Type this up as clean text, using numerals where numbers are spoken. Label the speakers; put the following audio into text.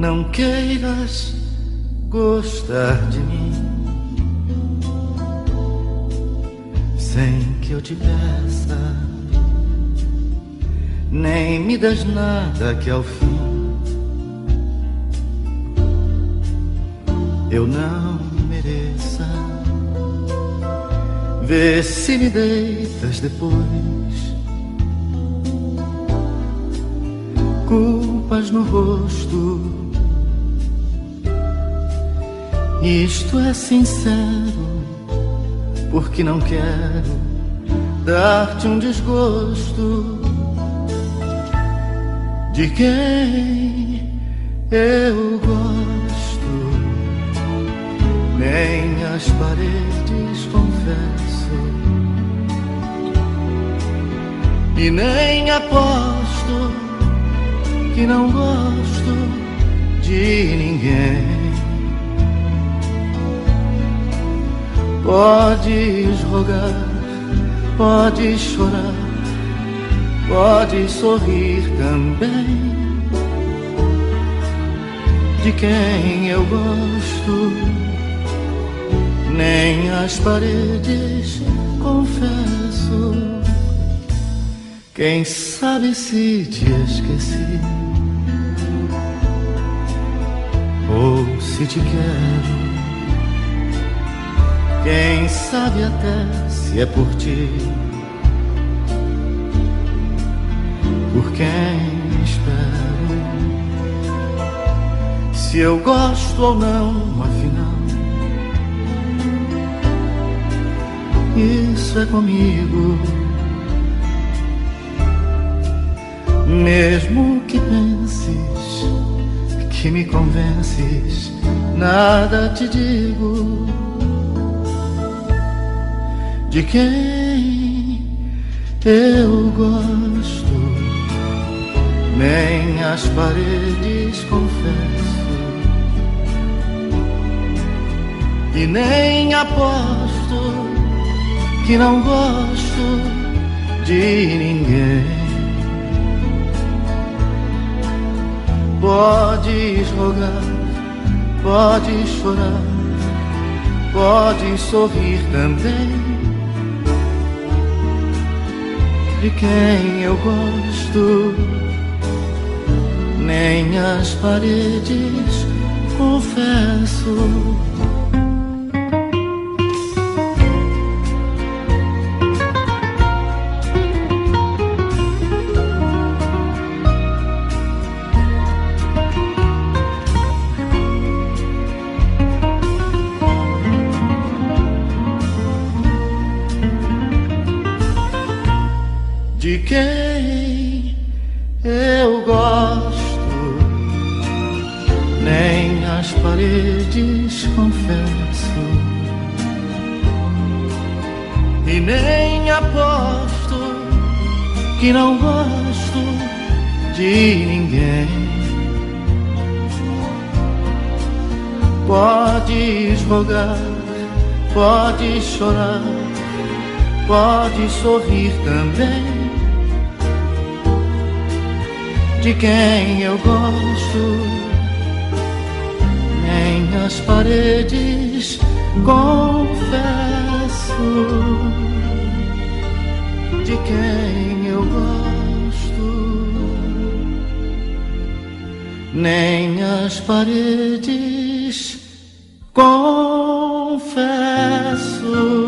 Speaker 1: não queiras gostar de mim sem que eu te peça, nem me das nada que ao fim eu não mereça. Vê se me deitas depois culpas no rosto. Isto é sincero, porque não quero dar-te um desgosto de quem eu gosto. Nem as paredes confesso e nem aposto que não gosto de ninguém. Podes rogar, podes chorar, podes sorrir também de quem eu gosto. Nem as paredes confesso. Quem sabe se te esqueci ou se te quero. Quem sabe até se é por ti, por quem espero. Se eu gosto ou não, afinal, isso é comigo. Mesmo que penses que me convences, nada te digo de quem eu gosto. Nem as paredes confesso e nem aposto que não gosto de ninguém. Podes rogar, podes chorar, podes sorrir também de quem eu gosto. Nem as paredes confesso. De quem eu gosto, nem as paredes confesso e nem aposto que não gosto de ninguém. Podes rogar, podes chorar, podes sorrir também de quem eu gosto. Nem as paredes confesso de quem eu gosto. Nem as paredes confesso.